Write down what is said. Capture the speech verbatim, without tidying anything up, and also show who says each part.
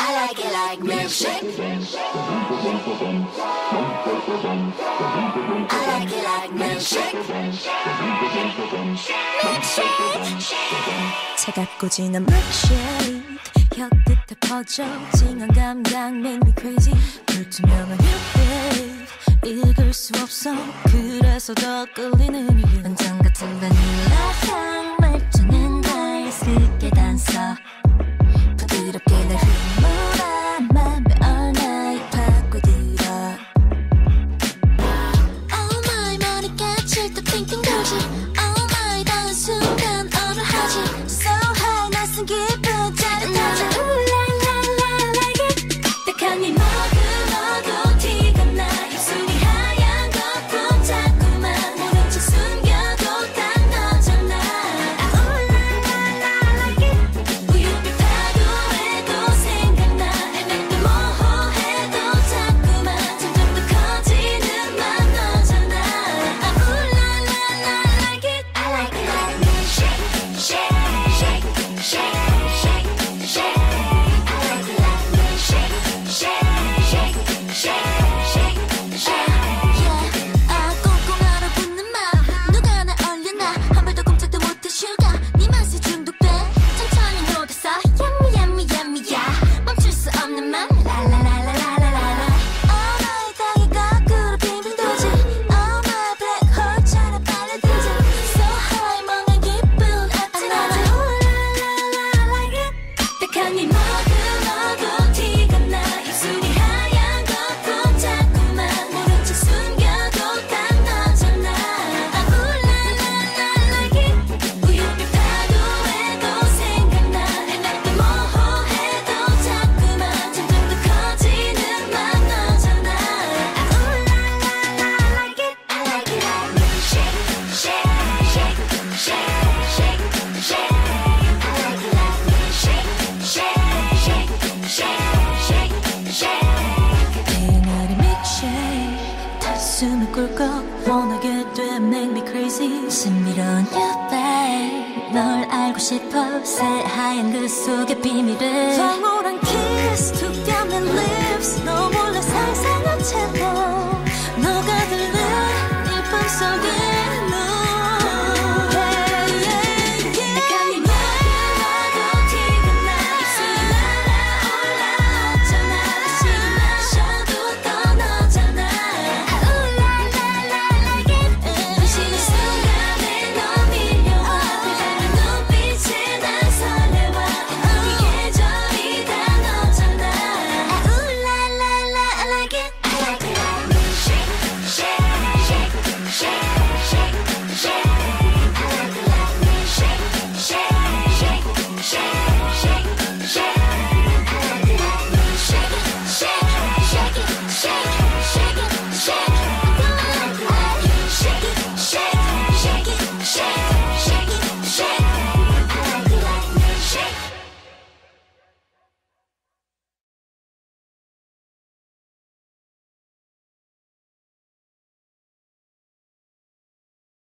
Speaker 1: I like it like milkshake. I like it like milkshake. Milkshake.
Speaker 2: 차갑고 진한 milkshake. 혀 끝에 퍼져 찡한 감각 make me crazy. 불투명한 you babe. 읽을 수 없어 그래서 더 끌리는 이유. 완전 같은 바닐라 향 말투는 달스럽게 단서. 부드럽게 날 휘몰아 맘에 all night 파고들어.
Speaker 1: Oh my 머리까지 또 띵띵 돌지. Oh my 다른 순간 얼을 하지. So high 낯선 기분 짜릿하지. Ooh la la la like it.
Speaker 2: 딱딱한 네 머금어도 티가 나. 입술이 하얀 거품 자꾸만 모른 척 숨겨도 딱 너잖아.
Speaker 1: Ooh la la la like it.
Speaker 2: 우유빛 파도에도 생각나. 애매도 모호해도 자꾸만 점점 더 커지는 맘 너잖아.
Speaker 1: Ooh la la la like it. I like it like milkshake. Shake, shake, shake, shake, shake. I like it like milkshake. Shake, shake, shake, shake, shake. Yeah, 아 꽁꽁 얼어붙는 맘. 누가 날 얼려놔. 한 발도 꼼짝도 못해 슈가. 네 맛에 중독돼. 천천히 녹았어. Yummy, yummy, yummy야. 멈출 수 없는 맘. 라라라라라라라. Oh my 다이가 거꾸로 빙빙 돌지. Oh my black hole처럼 빨려들지. So high 멍한 기분 아찔하지. Ooh la la la like it.
Speaker 2: 딱딱한 네 머금어도 티가 나. 입술이 하얀 거품 자꾸만 모른 척 숨겨도 딱 너잖아.
Speaker 1: Ooh la la la like it.
Speaker 2: 우유빛 파도에도 생각나. 애매도 모호해도 자꾸만 점점 더 커지는 맘 너잖아.
Speaker 1: Ooh la la la like it. I like it like milkshake. Shake, shake, shake, shake, shake. I like it like milkshake. Shake, shake, shake, shake, shake.
Speaker 2: 그날의 milkshake 숨을 꿀꺽 원하게 돼 make me crazy. 신비로운 you babe. 널 알고 싶어 새하얀 그 속의 비밀을.
Speaker 1: 황홀한 kiss, 투명한 lips. 너 몰래 상상한 채